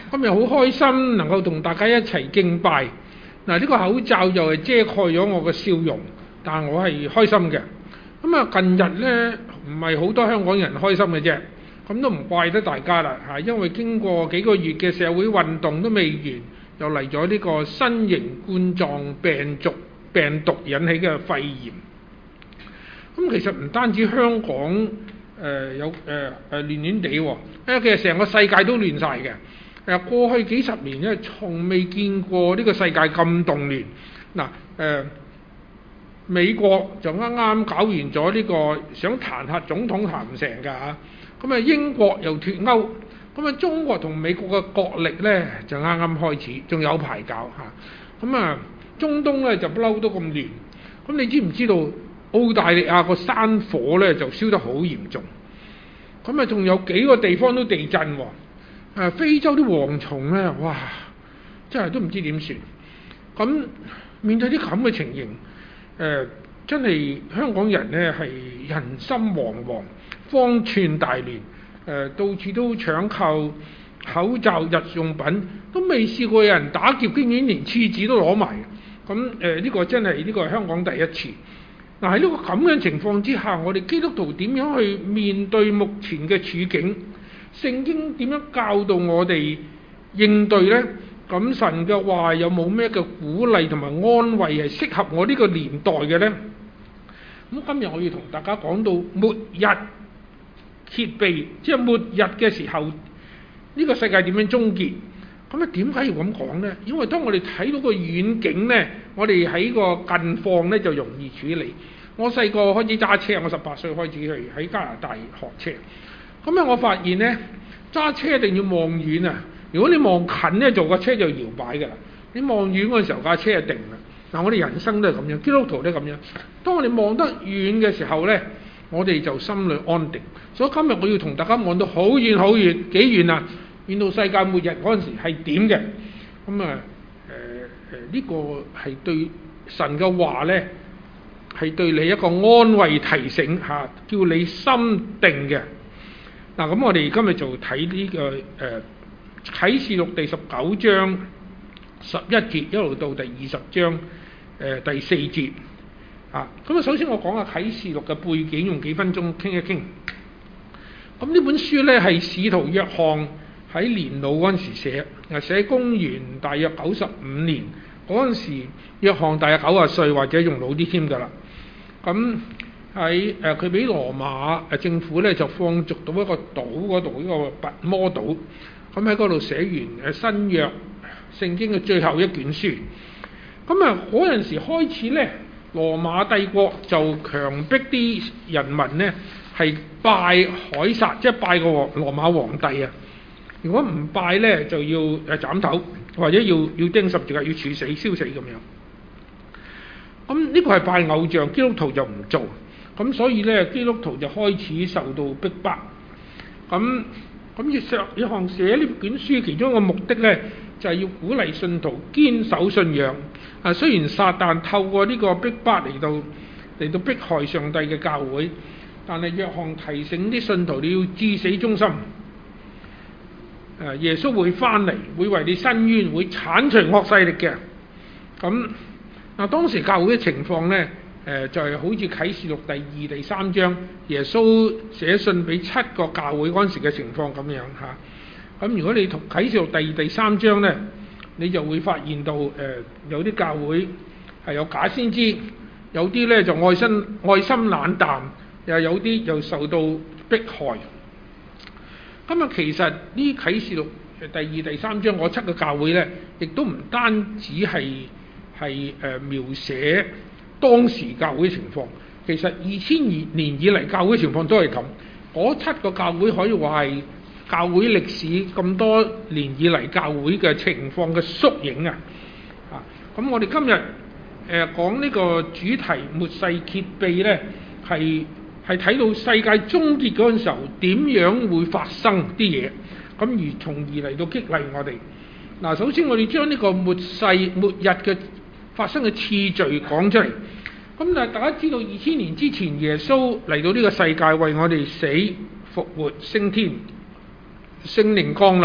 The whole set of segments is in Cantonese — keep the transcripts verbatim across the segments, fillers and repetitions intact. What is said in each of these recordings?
今日好開心能夠同大家一齊敬拜。嗱，呢個口罩就係遮蓋咗我嘅笑容，但我係開心嘅。咁啊，近日呢，唔係好多香港人開心嘅啫，咁都唔怪得大家啦嚇，因為經過幾個月嘅社會運動都未完，又嚟咗呢個新型冠狀病毒病毒引起嘅肺炎。咁其實唔單止香港誒、呃、有誒誒亂亂地喎，因為其實成個世界都亂晒嘅。誒過去幾十年咧，從未見過呢個世界咁動亂。嗱、呃、誒，美國就啱啱搞完咗呢個想彈劾總統彈唔成㗎嚇，咁啊英國又脫歐，咁啊中國同美國嘅角力咧就啱啱開始，仲有排搞嚇。咁啊中東咧就不嬲都咁亂，咁你知唔知道澳大利亞個山火咧就燒得好嚴重？咁啊仲有幾個地方都地震喎。誒非洲啲蝗蟲咧，哇！真係都唔知點算。咁面對啲咁嘅情形，誒、呃、真係香港人咧係人心惶惶，方寸大亂。誒、呃、到處都搶購口罩、日用品，都未試過有人打劫，竟然連廁紙都攞埋。咁誒呢個真係呢、呢個係香港第一次。嗱喺呢個咁嘅情況之下，我哋基督徒點樣去面對目前嘅處境？聖經點樣教導我哋應對呢？咁神嘅話有冇咩嘅鼓勵同埋安慰係適合我呢個年代嘅呢？咁今日我要同大家講到末日揭秘，即係末日嘅時候，呢個世界點樣終結？咁啊點解要咁講呢？因為當我哋睇到個遠景呢，我哋喺個近況呢就容易處理。我細個開始揸車，我十八歲開始去喺加拿大學車。咁啊！我發現咧，揸車一定要望遠啊！如果你望近咧，做架車就搖擺㗎啦。你望遠嗰陣時候，架車就定啦。嗱，我哋人生都係咁樣，基督徒都係咁樣。當我哋望得遠嘅時候咧，我哋就心裏安定。所以今日我要同大家望到好遠好遠，幾遠啊？遠到世界末日嗰陣時係點嘅？咁啊誒誒呢個係對神嘅話咧，係對你一個安慰提醒嚇、啊，叫你心定嘅。嗱，咁我哋今日就睇呢、這個誒、呃、啟示錄第十九章十一節一路到第二十章誒、呃、第四節啊。咁啊，首先我講下啟示錄嘅背景，用幾分鐘傾一傾。咁呢本書咧係使徒約翰喺年老嗰陣時寫，啊寫公元大約九十五年嗰陣時，約翰大約九十歲或者仲老啲添㗎啦。咁喺誒佢俾羅馬誒政府咧就放逐到一個島嗰度，呢個拔摩島。咁喺嗰度寫完誒新約聖經嘅最後一卷書。咁啊嗰陣時開始咧，羅馬帝國就強迫啲人民咧係拜凱撒，即係拜個羅馬皇帝啊。如果唔拜咧，就要誒斬頭，或者要要釘十字架，要處死、燒死咁樣。咁呢個係拜偶像，基督徒就唔做。咁所以咧，基督徒就開始受到逼迫。咁咁約上約翰寫呢卷書，其中一個目的咧，就係、是、要鼓勵信徒堅守信仰。啊，雖然撒旦透過呢個逼迫嚟到嚟到迫害上帝嘅教會，但係約翰提醒啲信徒你要至死忠心。誒，耶穌會翻嚟，會為你伸冤，會剷除惡勢力嘅。咁嗱，當時教會嘅情況咧。誒、呃、就係、是、好似啟示錄第二、第三章，耶穌寫信俾七個教會嗰陣時嘅情況咁樣嚇。咁、啊、如果你同啟示錄第二、第三章咧，你就會發現到誒、呃、有啲教會係有假先知，有啲咧就愛心愛心冷淡，又有啲又受到迫害。咁啊，其實呢啟示錄第二、第三章嗰七個教會咧，亦都唔單止係係誒描寫當時教會嘅情況，其實二千年以嚟教會嘅情況都係咁。嗰七個教會可以話係教會歷史咁多年以嚟教會嘅情況嘅縮影啊！啊，咁我哋今日誒、呃、講呢個主題末世揭秘咧，係係睇到世界終結嗰陣時候點樣會發生啲嘢，咁而從而嚟到激勵我哋。嗱，首先我哋將呢個末世末日嘅發生嘅次序講出嚟。咁但係大家知道二千年之前耶穌嚟到呢個世界為我哋死復活升天，聖靈降臨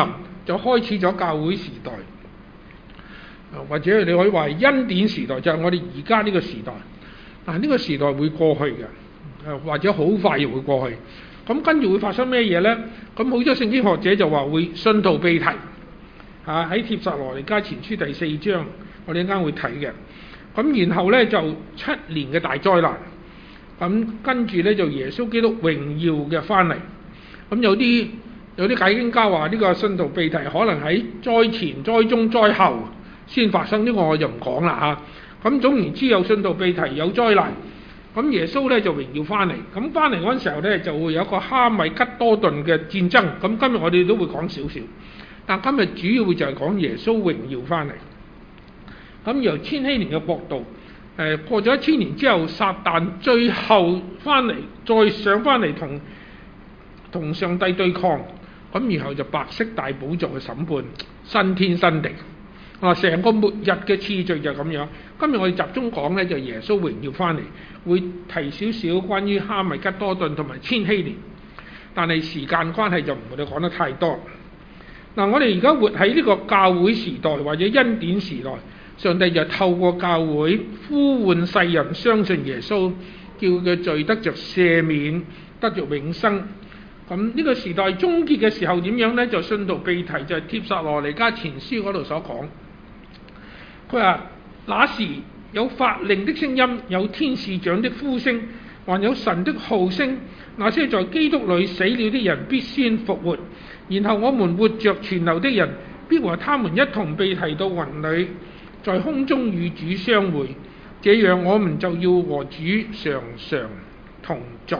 就開始咗教會時代，或者你可以話係恩典時代，就係我哋而家呢個時代。但係呢個時代會過去嘅，或者好快又會過去。咁跟住會發生咩嘢呢？咁好多聖經學者就話會信徒被提，嚇喺帖撒羅尼迦前書第四章，我哋一陣間會睇嘅。咁然後呢，就七年嘅大災難，咁跟住呢，就耶穌基督榮耀嘅翻嚟。咁有啲有啲解經家話呢個信徒被提可能喺災前、災中、災後先發生，呢個我就唔講啦嚇。咁總言之，有信徒被提，有災難。咁耶穌咧就榮耀翻嚟，咁翻嚟嗰陣時候咧就會有一個哈米吉多頓嘅戰爭。咁今日我哋都會講少少，但今日主要會就係講耶穌榮耀翻嚟。咁由千禧年嘅國度，誒、呃、過咗一千年之後，撒旦最後翻嚟，再上翻嚟同同上帝對抗，咁然後就白色大寶座嘅審判，新天新地。啊，成個末日嘅次序就咁樣。今日我哋集中講咧，就耶穌榮耀翻嚟，會提少少關於哈米吉多頓同埋千禧年，但係時間關係就唔會哋講得太多。嗱，我哋而家活喺呢個教會時代或者恩典時代，上帝就透過教會呼喚世人相信耶穌，叫佢罪得着赦免，得着永生。咁呢個時代終結嘅時候點樣呢？就信徒被提，就係帖撒羅尼迦前書嗰度所講。佢話：那時有法令的聲音，有天使長的呼聲，還有神的號聲。那些在基督裏死了的人必先復活，然後我們活着存留的人必和他們一同被提到雲裏，在空中與主相會。這樣我們就要和主常常同在。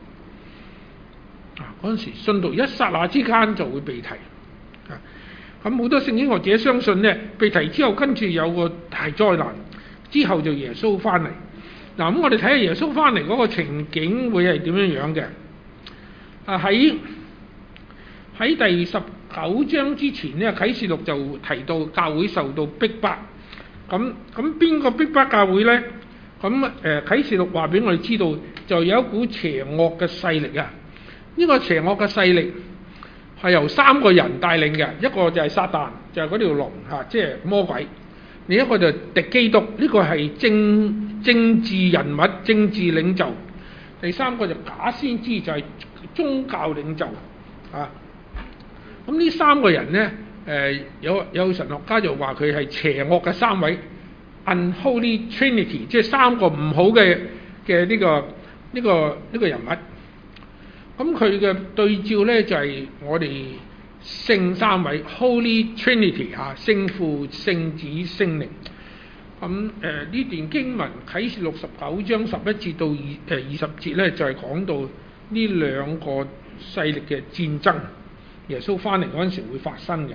啊！嗰陣時信徒一剎那之間就會被提。啊！咁好多聖經學者相信呢，被提之後跟住有個大災難，之後就耶穌翻嚟。嗱，咁我哋睇下耶穌翻嚟嗰個情景會係點樣樣嘅？啊，喺喺第十九章之前呢，啟示錄就提到教會受到逼迫。咁咁邊個逼迫教會呢？咁誒、呃、啟示錄話俾我哋知道，就有一股邪惡嘅勢力啊！呢、這個邪惡嘅勢力係由三個人帶領嘅，一個就係撒旦，就係、是、嗰條龍嚇，即係魔鬼；另一個就係敵基督，呢、這個係政政治人物、政治領袖；第三個就假先知，就係、是、宗教領袖啊。咁呢三個人呢，誒、呃、有有神學家就話佢係邪惡嘅三位 Unholy Trinity， 即係三個唔好嘅嘅呢個呢、這個呢、這個人物。咁佢嘅對照咧就係、是、我哋聖三位 Holy Trinity 嚇，聖父、聖子、聖靈。咁誒呢段經文啟示錄十九章十一節到二誒二十節咧，就係、是、講到呢兩個勢力嘅戰爭，耶穌翻嚟嗰陣時會發生嘅。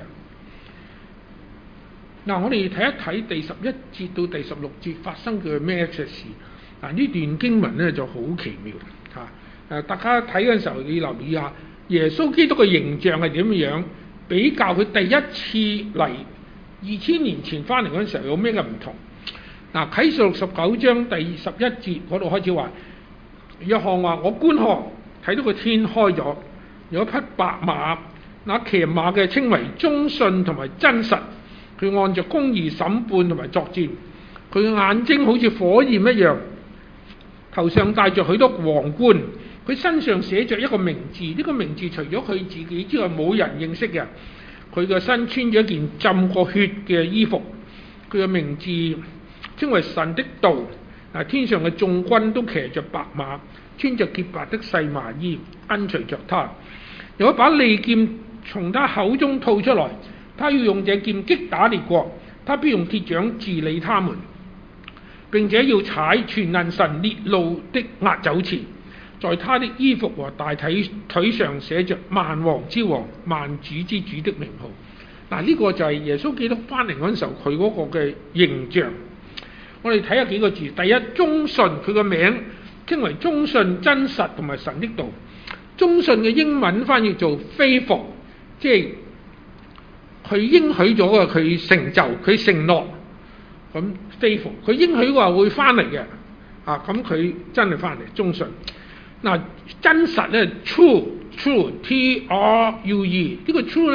嗱，我哋睇一睇第十一節到第十六節發生嘅咩嘅事。嗱，呢段經文咧就好奇妙嚇。誒，大家睇嗰陣時候要留意下耶穌基督嘅形象係點樣，比較佢第一次嚟二千年前翻嚟嗰陣時候有咩嘅唔同。嗱，啟示錄十九章第十一節嗰度開始話，約翰話：我觀看睇到個天開咗，有一匹白馬，那騎馬嘅稱為忠信同埋真實，佢按着公義審判同埋作戰，佢嘅眼睛好似火焰一樣，頭上戴着許多皇冠。佢身上寫着一個名字，呢、這個名字除咗佢自己之外冇人認識嘅。佢個身穿咗一件浸過血嘅衣服，佢嘅名字稱為神的道。嗱，天上嘅眾軍都騎着白馬，穿着潔白的細麻衣，跟隨着他。有一把利劍從他口中吐出來，他要用這劍擊打列國，他必用鐵杖治理他們，並且要踩全能神烈怒的壓酒池。在他的衣服和大腿腿上寫着萬王之王、萬主之主的名號。嗱，呢個就係耶穌基督翻嚟嗰陣時候佢嗰個嘅形象。我哋睇下幾個字。第一，忠信，佢個名稱為忠信、真實同埋神的道。忠信嘅英文翻譯做 faithful， 即係佢應許咗嘅，佢成就，佢承諾。咁 faithful， 佢應許話會翻嚟嘅。啊，咁佢真係翻嚟，忠信。嗱，真實咧 true true T R U E 呢個 true 咧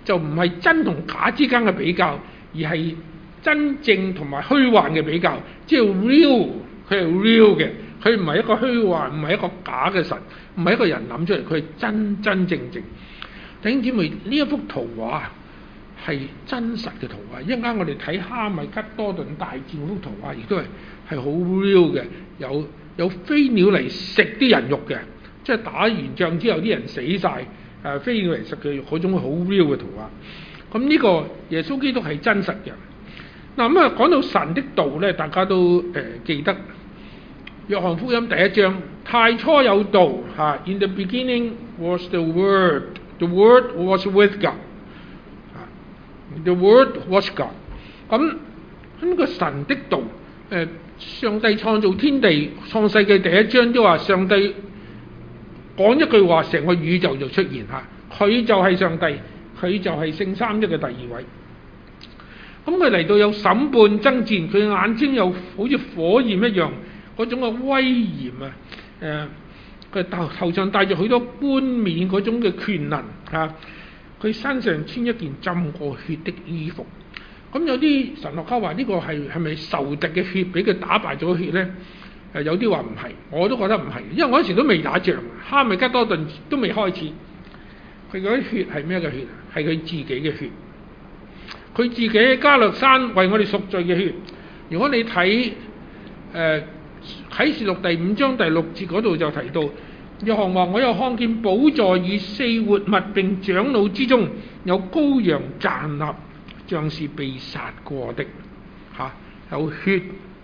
就唔係真同假之間嘅比較，而係真正同埋虛幻嘅比較，即係 real， 佢係 real 嘅，佢唔係一個虛幻，唔係一個假嘅神，唔係一個人諗出嚟，佢係真真正正。弟兄姊妹，呢一幅圖畫係真實嘅圖畫，一陣間我哋睇哈米吉多頓大戰嗰幅圖畫，亦都係係好 real 嘅，有有飛鳥嚟食啲人肉嘅，即係打完仗之後啲人死晒，誒飛鳥嚟食嘅嗰種好 real 嘅圖畫。咁呢個耶穌基督係真實嘅。嗱咁啊，講到神的道咧，大家都誒、呃、記得約翰福音第一章，太初有道嚇 ，In the beginning was the Word，the Word was with God，The Word was God。咁咁個神的道，誒、呃、上帝創造天地，創世記第一章都話上帝講一句話，成個宇宙就出現嚇，佢就係上帝，佢就係聖三一嘅第二位。咁佢嚟到有審判爭戰，佢眼睛又好似火焰一樣嗰種嘅威嚴啊！誒、呃，佢頭頭上戴住許多冠冕嗰種嘅權能嚇，佢、啊、身上穿一件浸過血的衣服。咁有啲神學家話呢個係係咪仇敵嘅血俾佢打敗咗血咧？誒，有啲話唔係，我都覺得唔係，因為我嗰時都未打仗，哈米吉多頓都未開始。佢嗰啲血係咩嘅血？係佢自己嘅血。佢自己喺加略山為我哋贖罪嘅血。如果你睇誒啟示錄第五章第六節嗰度就提到，約翰話：我又看見寶座與四活物並長老之中有羔羊站立，像是被殺過的，嚇、啊、有血。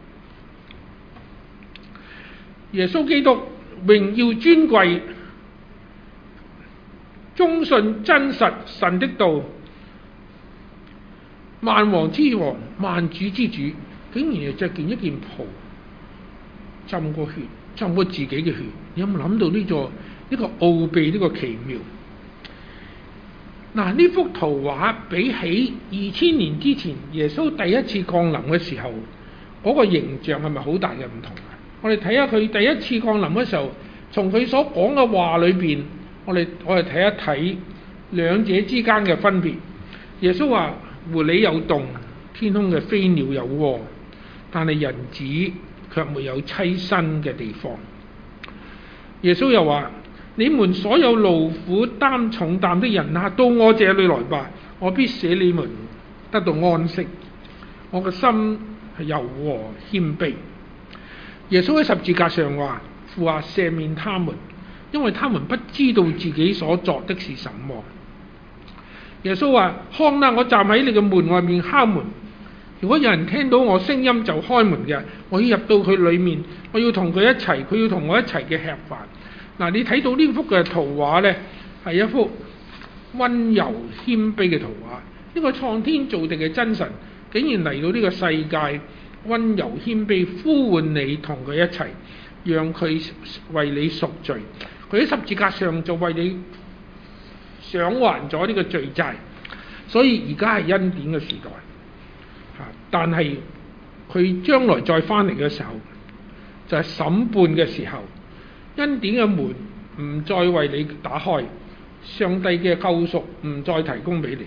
耶穌基督榮耀尊貴，忠信真實神的道。萬王之王、萬主之主，竟然係著件一件袍，浸過血，浸過自己嘅血。你有冇諗到呢、這個呢、這個奧秘，呢、這個奇妙？嗱，呢幅圖畫比起二千年之前耶穌第一次降臨嘅時候，嗰、那個形象係咪好大嘅唔同啊？我哋睇下佢第一次降臨嘅時候，從佢所講嘅話裏邊，我哋我哋睇一睇兩者之間嘅分別。耶穌話：狐狸有洞，天空嘅飛鳥有窩，但係人子卻沒有棲身嘅地方。耶穌又話：你們所有勞苦擔重擔的人啊，到我這裏來吧，我必使你們得到安息。我嘅心係柔和謙卑。耶穌喺十字架上話：父啊，赦免他們，因為他們不知道自己所作的是什麼。耶穌話：看啦，我站喺你嘅門外面敲門。如果有人聽到我聲音就開門嘅，我要入到佢裏面，我要同佢一齊，佢要同我一齊嘅吃飯。嗱，你睇到呢幅嘅圖畫呢，係一幅溫柔謙卑嘅圖畫。呢個創天造地嘅真神，竟然嚟到呢個世界，溫柔謙卑，呼喚你同佢一齊，讓佢為你贖罪。佢喺十字架上就為你償還咗呢個罪債，所以而家係恩典嘅時代。嚇！但係佢將來再翻嚟嘅時候，就係審判嘅時候，恩典嘅門唔再為你打開，上帝嘅救贖唔再提供俾你。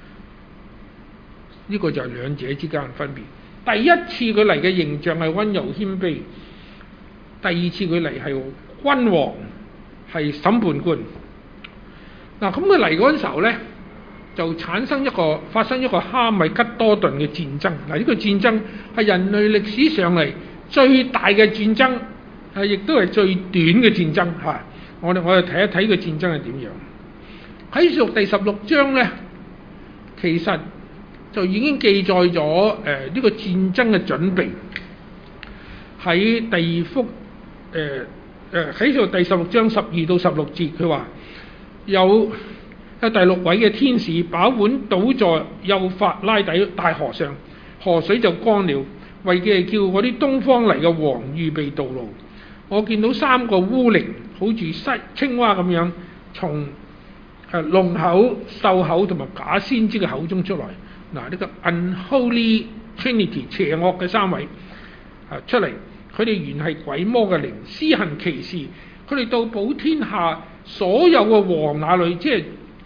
呢個就係兩者之間嘅分別。第一次佢嚟嘅形象係溫柔謙卑，第二次佢嚟係君王，係審判官。嗱，咁佢嚟嗰陣時候咧，就產生一個發生一個哈米吉多頓嘅戰爭。嗱，呢個戰爭係人類歷史上嚟最大嘅戰爭，係亦都係最短嘅戰爭嚇。我哋我哋睇一睇個戰爭係點樣。喺啟示錄第十六章咧，其實就已經記載咗誒呢個戰爭嘅準備。喺第二幅誒誒啟示錄第十六章十二到十六節，佢話有第六位嘅天使把碗倒在幼發拉底大河上，河水就乾了，為嘅係叫嗰啲東方嚟嘅王預備道路。我見到三個污靈好似西青蛙咁樣，從誒龍口、獸口同埋假先知嘅口中出來。嗱，呢個 Unholy Trinity 邪惡嘅三位啊出嚟，佢哋原係鬼魔嘅靈，施行奇事。佢哋到普天下所有嘅王那裏，即係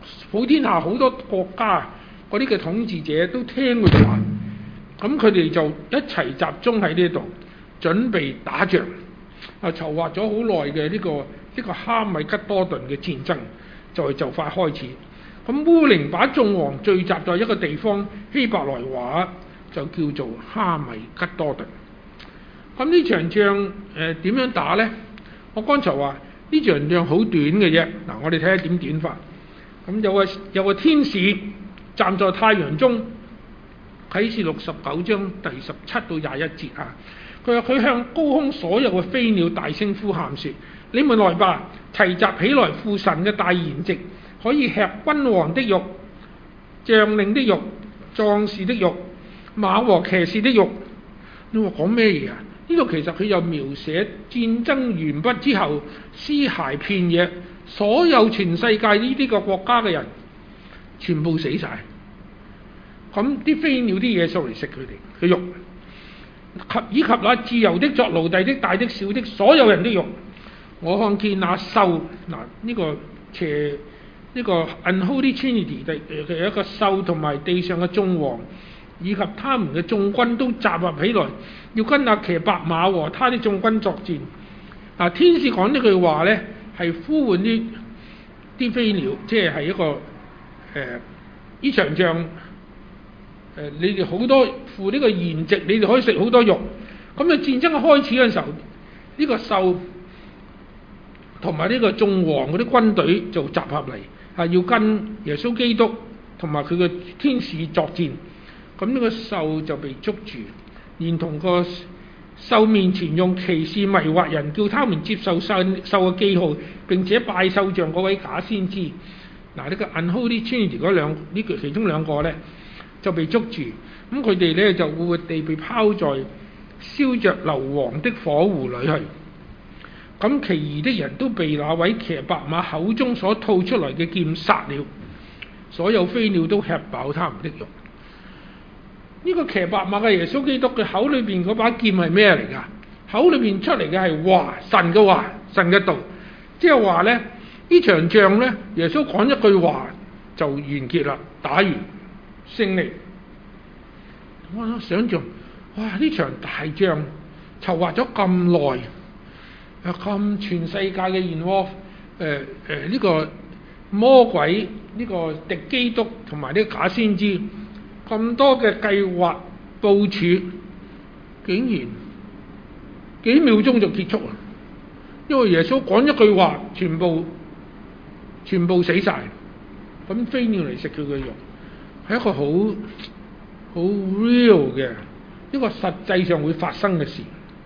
普天下好多國家嗰啲嘅統治者都聽佢哋話，咁佢哋就一齊集中喺呢度準備打仗，啊籌劃咗好耐嘅呢個呢、呢個哈米吉多頓嘅戰爭就係就快開始。咁烏靈把眾王聚集在一個地方，希伯來話就叫做哈米吉多頓。咁呢場仗誒點、呃、樣打呢？我剛才話呢場仗好短嘅啫。嗱，我哋睇下點短法。咁有個有個天使站在太陽中，啟示錄十九章第十七到廿一節啊。佢話佢向高空所有嘅飛鳥大聲呼喊說：你們來吧，齊集起來，赴神嘅大筵席，可以吃君王的肉、將領的肉、壯士的肉、馬和騎士的肉。你話講咩嘢啊？呢度其實佢又描寫戰爭完畢之後，屍骸遍野，所有全世界呢啲個國家嘅人全部死晒。咁啲飛鳥啲野獸嚟食佢哋嘅肉，及以及那自由的作奴隸的大的小的所有人的肉。我看見那獸，嗱呢個邪呢個 Unholy Trinity 嘅嘅一個獸，同埋地上嘅眾王以及他們嘅眾軍都集合起來，要跟那騎白馬和他的眾軍作戰。嗱，天使講呢句話呢，係呼喚啲啲飛鳥，即係係一個誒呢、呃、場仗誒、呃，你哋好多赴呢個筵席，你哋可以食好多肉。咁啊戰爭開始嘅時候，呢、這個獸同埋呢個眾王嗰啲軍隊就集合嚟，係要跟耶穌基督同埋佢嘅天使作戰。咁呢個獸就被捉住，連同個獸面前用奇事迷惑人，叫他們接受獸獸嘅記號，並且拜獸像嗰位假先知。嗱，呢個 Unholy Trinity 嗰兩呢個其中兩個咧就被捉住，咁佢哋咧就活活地被拋在燒着硫磺的火湖裏去。咁其餘的人都被那位騎白馬口中所吐出來嘅劍殺了，所有飛鳥都吃飽他們的肉。呢個騎白馬嘅耶穌基督嘅口裏邊嗰把劍係咩嚟㗎？口裏邊出嚟嘅係話，神嘅話，神嘅道，即係話咧呢場仗咧，耶穌講一句話就完結啦，打完勝利。我想象，哇！呢場大仗籌劃咗咁耐，啊咁全世界嘅漩渦，誒誒呢個魔鬼呢、呢個敵基督同埋呢個假先知。咁多嘅計劃部署，竟然幾秒鐘就結束啦！因為耶穌講一句話，全部全部死晒。咁飛鳥嚟食佢嘅肉，係一個好好 real 嘅一個實際上會發生嘅事。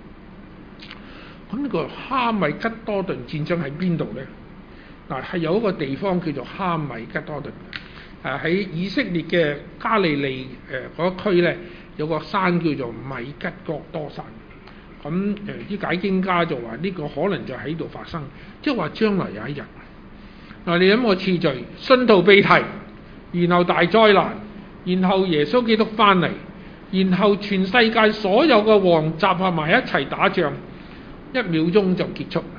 咁呢個哈米吉多頓戰爭喺邊度呢？嗱，係有一個地方叫做哈米吉多頓。誒喺以色列嘅加利利誒嗰區咧，有個山叫做米吉各多山。咁誒啲解經家就話呢個可能就喺度發生，即係話將來有一日。嗱，你諗個次序，信徒被提，然後大災難，然後耶穌基督翻嚟，然後全世界所有嘅王集合埋一齊打仗，一秒鐘就結束。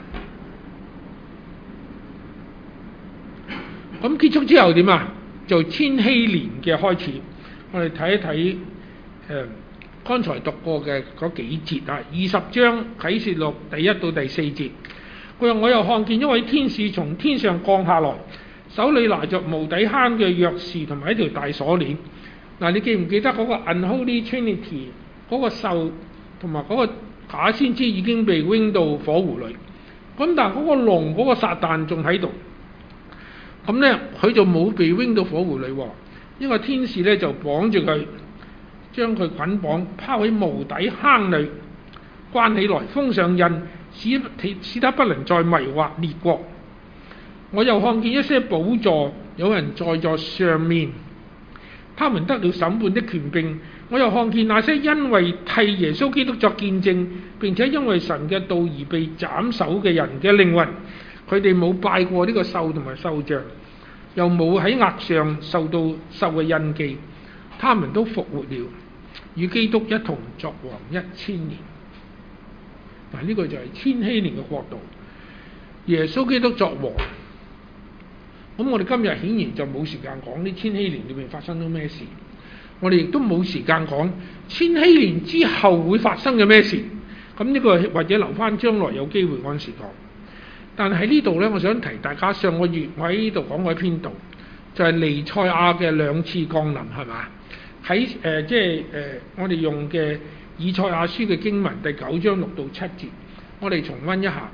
咁結束之後點啊？就千禧年嘅開始，我哋睇一睇誒剛才讀過嘅嗰幾節啊，二十章啟示錄第一到第四節。佢話：我又看見一位天使從天上降下來，手裏拿着無底坑嘅鑰匙同埋一條大鎖鏈。嗱，你記唔記得嗰個 Unholy Trinity 嗰個獸同埋嗰個假先知已經被扔到火湖裏？咁但係嗰個龍嗰個撒旦仲喺度。咁咧，佢就冇被扔到火湖裏喎。呢個天使咧就綁住佢，將佢捆綁拋喺無底坑裏，關起來，封上印，使使他不能再迷惑列國。我又看見一些寶座，有人在座上面，他們得了審判的權柄。我又看見那些因為替耶穌基督作見證，並且因為神嘅道而被斬首嘅人嘅靈魂。佢哋冇拜過呢個獸同埋獸像，又冇喺額上受到獸嘅印記，他們都復活了，與基督一同作王一千年。嗱，呢個就係千禧年嘅國度，耶穌基督作王。 咁我哋今日顯然就冇時間講呢千禧年裏面發生咗咩事，我哋亦都冇時間講千禧年之後會發生嘅咩事。咁呢個或者留翻將來有機會嗰陣時講。但係喺呢度呢，我想提大家，上個月我喺呢度講過一篇道，就係彌賽亞嘅兩次降臨，係嘛？喺誒即係誒我哋用嘅以賽亞書嘅經文第九章六到七節，我哋重溫一下。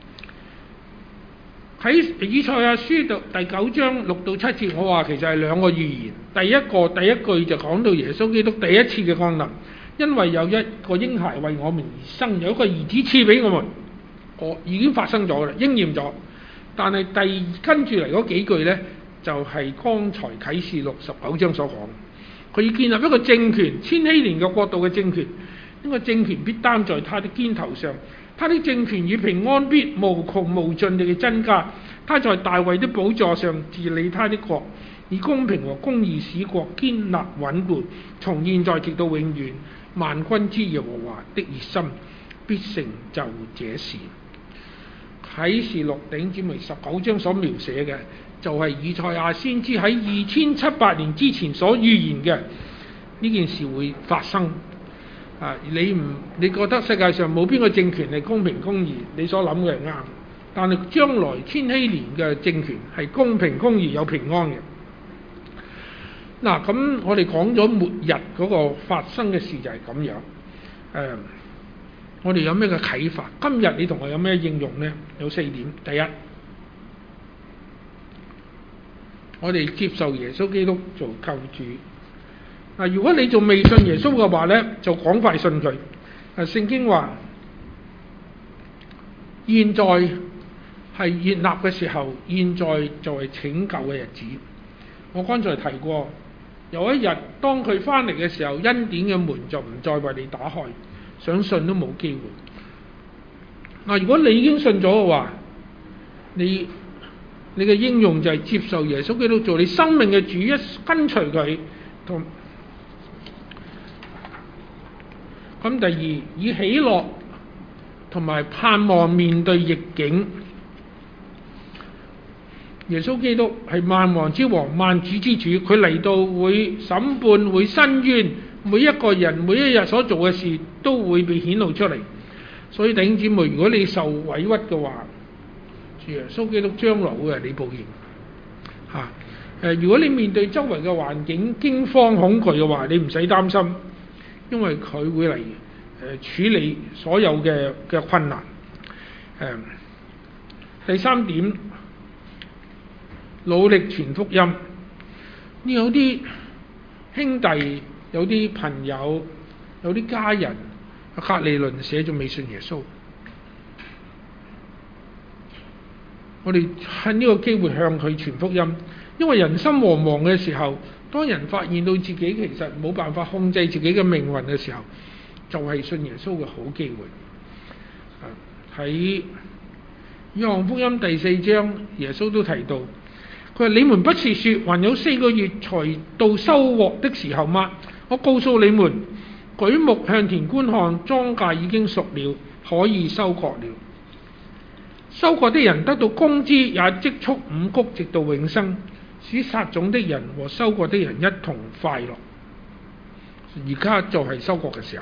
喺以賽亞書度第九章六到七節，我話其實係兩個預言。第一個第一句就講到耶穌基督第一次嘅降臨，因為有一個嬰孩為我們而生，有一個兒子賜俾我們，我已經發生咗啦，應驗咗。但係第跟住嚟嗰幾句呢，就係、是、剛才啟示錄十九章所講，佢要建立一個政權，千禧年嘅國度嘅政權，呢、這個政權必擔在他的肩頭上。他的政權與平安必無窮無盡地增加，他在大衛的寶座上治理他的國，以公平和公義使國堅立穩固，從現在直到永遠。萬軍之耶和華的熱心必成就這事。啟示錄弟兄姊妹十九章所描寫嘅，就係、是、以賽亞先知喺二千七百年之前所預言嘅呢件事會發生。啊！你唔你覺得世界上冇邊個政權係公平公義？你所諗嘅係啱，但係將來千禧年嘅政權係公平公義有平安嘅。嗱、啊，咁我哋講咗末日嗰個發生嘅事就係咁樣。誒、呃，我哋有咩嘅啟發？今日你同我有咩應用呢？有四點。第一，我哋接受耶穌基督做救主。嗱，如果你仲未信耶穌嘅話呢，就趕快信佢。啊，聖經話現在係悅納嘅時候，現在就係拯救嘅日子。我剛才提過，有一日當佢翻嚟嘅時候，恩典嘅門就唔再為你打開，想信都冇機會。嗱，如果你已經信咗嘅話，你你嘅應用就係接受耶穌基督做你生命嘅主，一跟隨佢同。咁第二，以喜樂同埋盼望面對逆境。耶穌基督係萬王之王、萬主之主，佢嚟到會審判、會申冤，每一個人每一日所做嘅事都會被顯露出嚟。所以弟兄姊妹，如果你受委屈嘅話，耶穌基督將來會係你報應。嚇、啊呃、如果你面對周圍嘅環境驚慌恐懼嘅話，你唔使擔心。因為佢會嚟誒、呃、處理所有嘅嘅困難。誒、呃、第三點，努力傳福音。呢有啲兄弟、有啲朋友、有啲家人，隔離鄰舍仲未信耶穌。我哋趁呢個機會向佢傳福音，因為人心惶惶嘅時候。當人發現到自己其實冇辦法控制自己嘅命運嘅時候，就係、是、信耶穌嘅好機會。喺約翰福音第四章，耶穌都提到，佢話：你們不是說還有四個月才到收穫的時候嗎？我告訴你們，舉目向田觀看，莊稼已經熟了，可以收割了。收割的人得到工資，也積蓄五穀，直到永生。使撒種的人和收割的人一同快樂。而家就係收割嘅時候。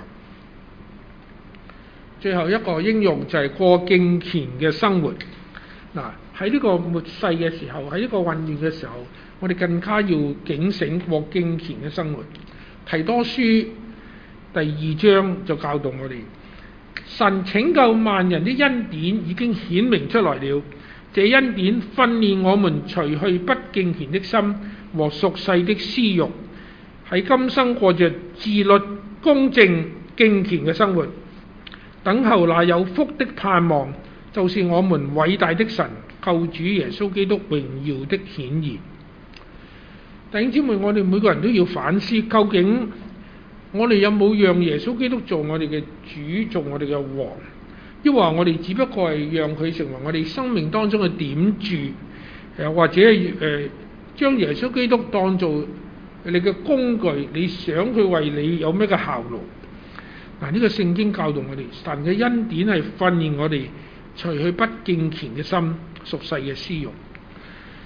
最後一個應用就係過敬虔嘅生活。嗱，喺呢個末世嘅時候，喺呢個混亂嘅時候，我哋更加要警醒過敬虔嘅生活。提多書第二章就教導我哋，神拯救萬人的恩典已經顯明出來了。這恩典訓練我們除去不敬虔的心和俗世的私慾，喺今生過着自律、公正、敬虔嘅生活，等候那有福的盼望，就是我們偉大的神救主耶穌基督榮耀的顯現。弟兄姊妹，我哋每個人都要反思，究竟我哋有冇讓耶穌基督做我哋嘅主，做我哋嘅王？抑或我哋只不過係讓佢成為我哋生命當中嘅點注，誒或者係誒將耶穌基督當做你嘅工具，你想佢為你有咩嘅效勞？嗱，呢個聖經教導我哋，神嘅恩典係訓練我哋除去不敬虔嘅心、俗世嘅私慾。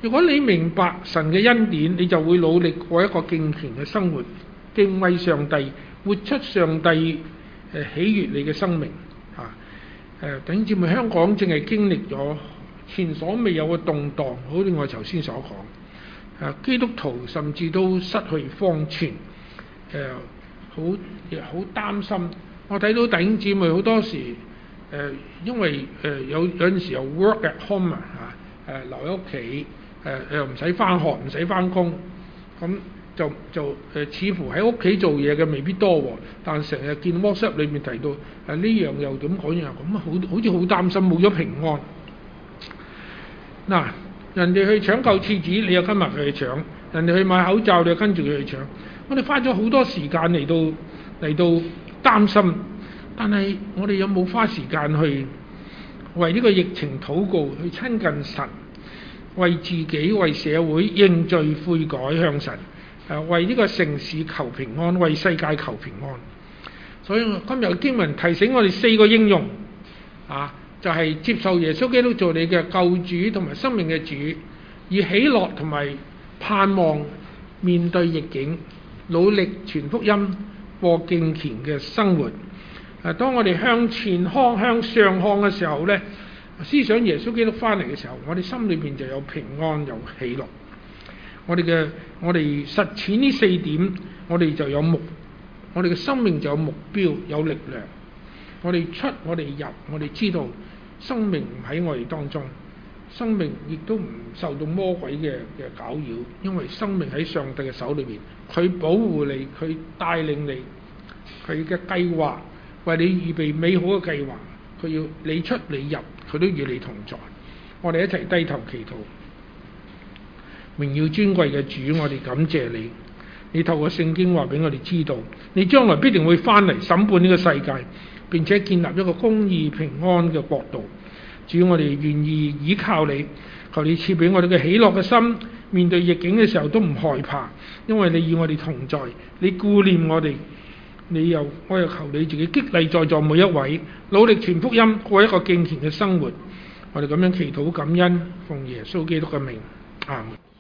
如果你明白神嘅恩典，你就會努力過一個敬虔嘅生活，敬畏上帝，活出上帝誒喜悅你嘅生命啊！誒，弟兄姊妹，香港正係經歷咗前所未有嘅動盪，好似我頭先所講，誒基督徒甚至都失去方寸，誒好亦好擔心。我睇到弟兄姊妹好多時誒、呃，因為誒、呃、有有陣時候 work at home 啊，誒留喺屋企，誒又唔使返學，唔使返工，咁就就誒、呃、似乎喺屋企做嘢嘅未必多喎，但成日見 WhatsApp 裏面提到誒呢、啊、樣又點講樣，咁好好似好擔心冇咗平安。嗱、啊，人哋去搶購廁紙，你又跟埋佢去搶；人哋去買口罩，你又跟住佢去搶。我哋花咗好多時間嚟到嚟到擔心，但係我哋有冇花時間去為呢個疫情禱告，去親近神，為自己、為社會認罪悔改向神，誒為呢個城市求平安，為世界求平安。所以今日嘅經文提醒我哋四個應用，啊，就係、是、接受耶穌基督做你嘅救主同埋生命嘅主，以喜樂同埋盼望面對逆境，努力傳福音，過敬虔嘅生活。誒，當我哋向前看、向上看嘅時候呢，思想耶穌基督翻嚟嘅時候，我哋心裏邊就有平安、有喜樂。我哋嘅我哋實踐呢四點，我哋就有目，我哋嘅生命就有目標、有力量。我哋出，我哋入，我哋知道生命唔喺我哋當中，生命亦都唔受到魔鬼嘅嘅攪擾，因為生命喺上帝嘅手裏邊，佢保護你，佢帶領你，佢嘅計劃為你預備美好嘅計劃，佢要你出你入，佢都與你同在。我哋一齊低頭祈禱。榮耀尊貴嘅主，我哋感謝你，你透過聖經話俾我哋知道，你將來必定會翻嚟審判呢個世界，並且建立一個公義平安嘅國度。主，我哋願意依靠你，求你賜俾我哋嘅喜樂嘅心，面對逆境嘅時候都唔害怕，因為你與我哋同在，你顧念我哋，你又我又求你自己激勵在座每一位，努力傳福音，過一個敬虔嘅生活。我哋咁樣祈禱感恩，奉耶穌基督嘅名，阿門。